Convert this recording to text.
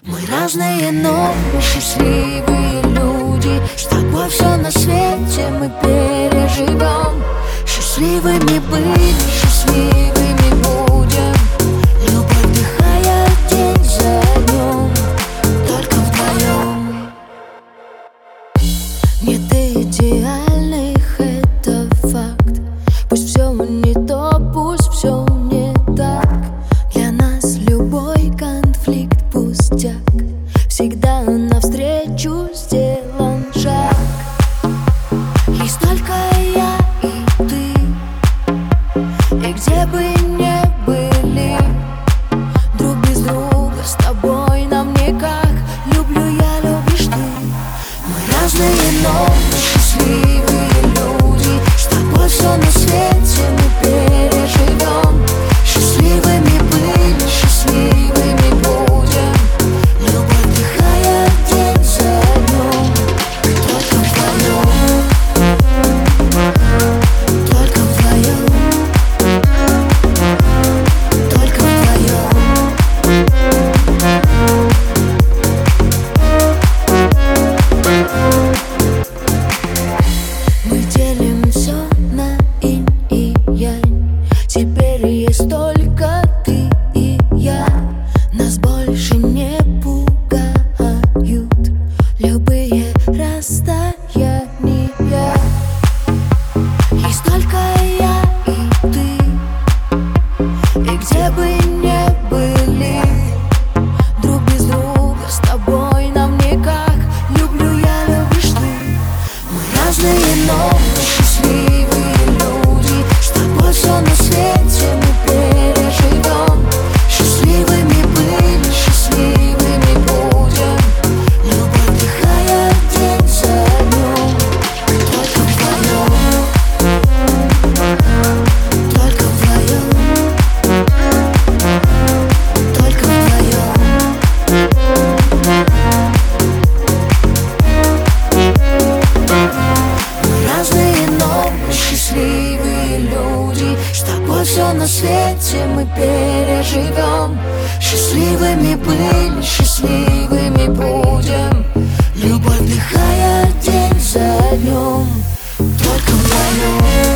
Мы разные, но мы счастливые люди. С тобой все на свете мы переживем. Счастливыми были, счастливыми будем. Любовь вдыхая день за днем, только вдвоем. Нет идеальных, это факт. Пусть все не то, пусть все не так. Для нас любой конфликт пустяк. Всегда навстречу сделан шаг. Есть только я и ты, и где бы ни были, друг без друга с тобой нам никак. Люблю я, любишь ты. Мы разные, но мы счастливые люди. С тобой все на свете мы переживем. Счастливыми были, счастливыми будем. Любовь вдыхая день за днем, только вдвоем. Только вдвоем. Только вдвоем. Мы делим все на инь и янь. Теперь есть только ты и я. Нас больше не пугают любые расстояния. Есть только я и ты, и где бы ни были, друг без друга с тобой нам никак. Люблю я, любишь ты. Мы разные, но мы счастливые люди. С тобой все на свете мы переживем. Счастливыми были, счастливыми будем. Любовь вдыхая день за днем, только вдвоем. Только вдвоем. Только вдвоем. Мы разные, но мы счастливые люди. С тобой все на свете мы переживем. Счастливыми были, счастливыми будем. Любовь вдыхая день за днем, только вдвоем.